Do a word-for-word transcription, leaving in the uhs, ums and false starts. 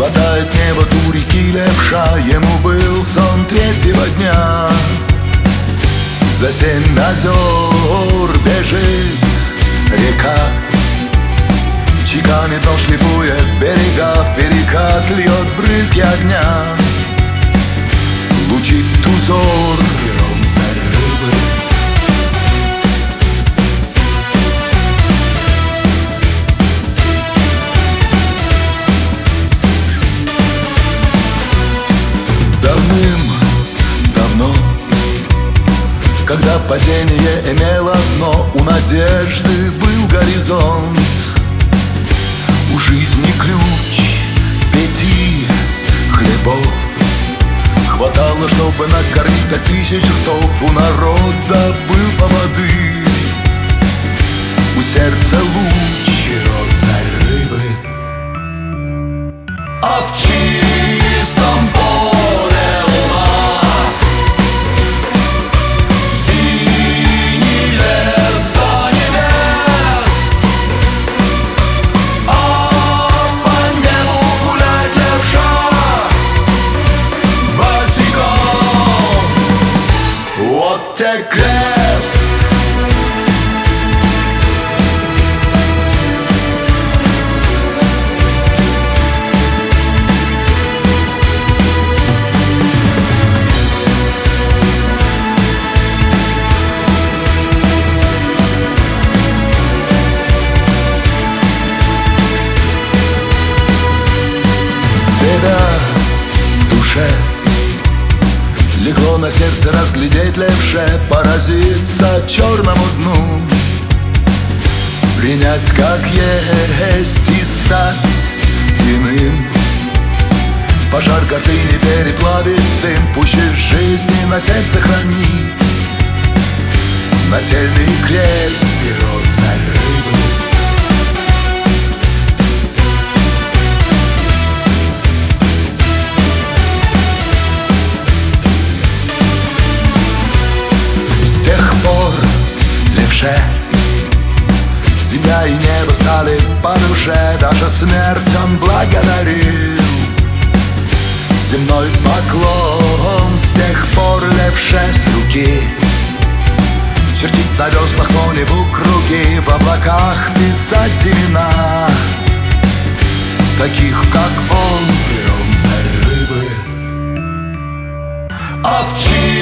Глотает небо у реки левша, ему был сон третьего дня. За семь озер бежит река, чеканит, но шлифует берега, в перекат льет брызги огня. Лучит узор пером царь рыбы. Давным-давно, когда падение имело дно, у надежды был горизонт. У жизни ключ пяти хлебов хватало, чтобы накормить пять тысяч ртов. У народа был поводырь, у сердца луч, рот царь рыбы. А в чистом поле луна, синий лес до небес, а по небу гуляет левша босиком. Вот те крест. В душе легло на сердце разглядеть левше, поразиться черному дну, принять как есть и стать иным. Пожар гордыни переплавить в дым, пуще жизни на сердце хранить нательный крест, перо царь рыбы. С тех пор левше земля и небо стали по душе, даже смерть он благодарил. Земной поклон с тех пор левше с руки чертить на веслах по небу круги, в облаках писать имена таких, как он, пером царь рыбы. А в